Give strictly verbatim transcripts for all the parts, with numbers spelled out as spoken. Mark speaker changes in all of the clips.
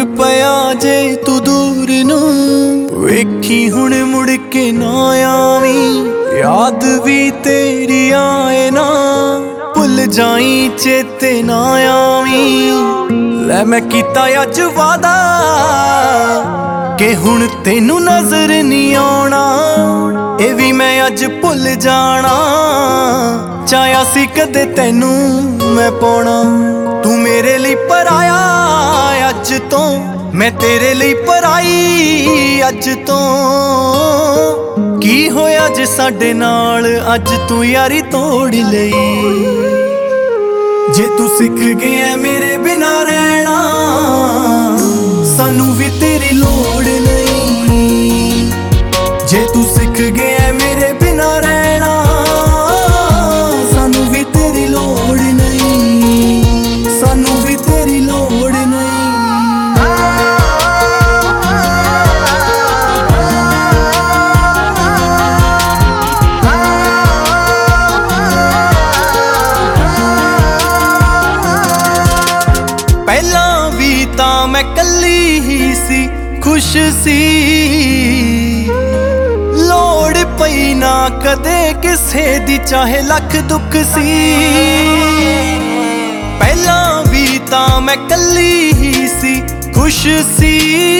Speaker 1: ਪਿਆ ਜੇ ਤੂੰ ਦੂਰ ਨੂੰ, ਵੇਖੀ ਹੁਣ ਮੁੜ ਕੇ ਨਾ ਆਵੀਂ। ਯਾਦ ਵੀ ਤੇਰੀ ਆਏ ਨਾ, ਭੁੱਲ ਜਾਈ ਚੇਤੇ ਨਾ ਆਵੀਂ। ਲੈ ਮੈਂ ਕੀਤਾ ਅੱਜ ਵਾਦਾ ਕਿ ਹੁਣ ਤੈਨੂੰ ਨਜ਼ਰ ਨਹੀਂ ਆਉਣਾ, ਇਹ ਵੀ ਮੈਂ ਅੱਜ ਭੁੱਲ ਜਾਣਾ। ਚਾਹਿਆ ਸੀ ਕਦੇ ਤੈਨੂੰ ਮੈਂ ਪਾਉਣਾ, ਤੂੰ ਮੇਰੇ ਲਈ ਪਰਾਇਆ ਅੱਜ ਤੋਂ, ਮੈਂ ਤੇਰੇ ਲਈ ਪਰਾਈ ਅੱਜ ਤੋਂ। ਕੀ ਹੋਇਆ ਜੇ ਸਾਡੇ ਨਾਲ ਅੱਜ ਤੂੰ ਯਾਰੀ ਤੋੜ ਲਈ। ਜੇ ਤੂੰ ਸਿੱਖ ਗਿਆ ਮੇਰੇ ਬਿਨਾਂ ਰਹਿਣਾ, ਸਾਨੂੰ ਵੀ ਤੇਰੀ ਲੋੜ ਨਹੀਂ। ਜੇ ਤੂੰ ਸਿੱਖ ਗਿਆ ਮੇਰੇ ਬਿਨਾਂ ਰਹਿਣਾ, ਸਾਨੂੰ ਵੀ ਤੇਰੀ ਲੋੜ ਨਹੀਂ, ਸਾਨੂੰ ਵੀ ਤੇਰੀ ਲੋੜ ਨਹੀਂ। ਪਹਿਲਾਂ ਵੀ ਤਾਂ ਮੈਂ ਕੱਲੀ ਹੀ ਸੀ, ਖੁਸ਼ ਸੀ, ਲੋੜ ਪਈ ਨਾ ਕਦੇ ਕਿਸੇ ਦੀ, ਚਾਹੇ ਲੱਖ ਦੁੱਖ ਸੀ। ਪਹਿਲਾਂ ਵੀ ਤਾਂ ਮੈਂ ਕੱਲੀ ਹੀ ਸੀ, ਖੁਸ਼ ਸੀ,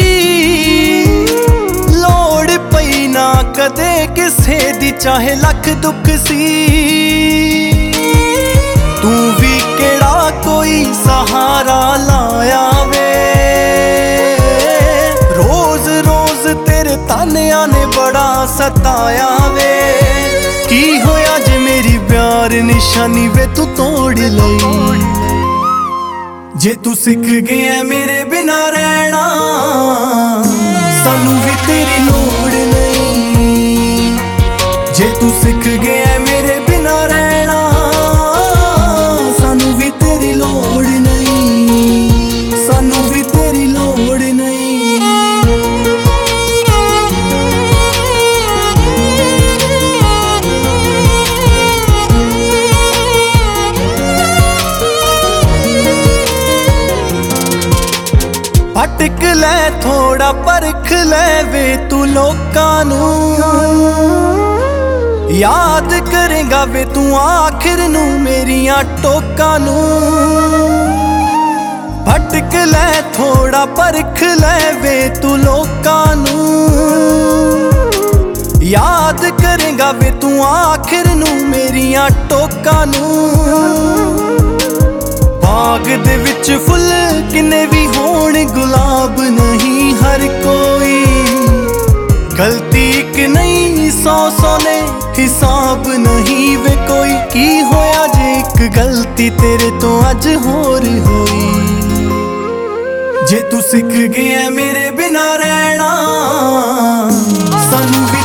Speaker 1: ਲੋੜ ਪਈ ਨਾ ਕਦੇ ਕਿਸੇ ਦੀ, ਚਾਹੇ ਲੱਖ ਦੁੱਖ ਸੀ। ਤੂੰ ਵੀ ਕਿਹੜਾ ਕੋਈ ਸਹਾਰਾ ਲਾਇਆ ਵੇ, ਰੋਜ਼ ਰੋਜ਼ ਤੇਰੇ ਤਾਨਿਆਂ ਨੇ ਬੜਾ ਸਤਾਇਆ ਵੇ। ਕੀ ਹੋਇਆ ਜੇ ਮੇਰੀ ਪਿਆਰ ਨਿਸ਼ਾਨੀ ਵੇ ਤੂੰ ਤੋੜ ਲਈ। ਜੇ ਤੂੰ ਸਿੱਖ ਗਿਆ ਮੇਰੇ ਬਿਨਾਂ ਰਹਿਣਾ, ਸਾਨੂੰ ਵੀ ਤੇਰੀ ਲੋੜ ਨਹੀਂ। ਜੇ ਤੂੰ ਸਿੱਖ ਗਿਆ ਮੇਰੇ ਬਿਨਾਂ ਰਹਿਣਾ, ਸਾਨੂੰ ਵੀ ਤੇਰੀ ਲੋੜ ਨਹੀਂ, ਸਾਨੂੰ ਵੀ ਤੇਰੀ ਲੋੜ ਨਹੀਂ। ਭਟਕ ਲੈ ਥੋੜਾ ਪਰਖ ਲੈ ਵੇ ਤੂੰ ਲੋਕਾਂ ਨੂੰ, ਯਾਦ ਕਰੇਗਾ ਵੇ ਤੂੰ ਆਖਿਰ ਨੂੰ ਮੇਰੀਆਂ ਟੋਕਾਂ ਨੂੰ। ਭਟਕ ਲੈ ਥੋੜਾ ਪਰਖ ਲੈ ਵੇ ਤੂੰ ਲੋਕਾਂ ਨੂੰ, ਯਾਦ ਕਰੇਗਾ ਵੇ ਤੂੰ ਆਖਿਰ ਨੂੰ ਮੇਰੀਆਂ ਟੋਕਾਂ ਨੂੰ। ਬਾਗ ਦੇ ਵਿੱਚ ਫੁੱਲ ਕਿੰਨੇ ਵੀ ਹੋਣ, ਗੁਲਾਬ ਨਹੀਂ ਹਰ ਕੋਈ। ਗਲਤੀ ਇੱਕ ਨਹੀਂ ਸੌ ਸੌ ਨੇ ਹਿਸਾਬ ਨਹੀਂ ਵੇ ਕੋਈ। ਕੀ ਹੋਇਆ ਜੇ ਇੱਕ ਗਲਤੀ ਤੇਰੇ ਤੋਂ ਅੱਜ ਹੋਰ ਹੋਈ। ਜੇ ਤੂੰ ਸਿੱਖ ਗਿਆ ਮੇਰੇ ਬਿਨਾਂ ਰਹਿਣਾ, ਸਾਨੂੰ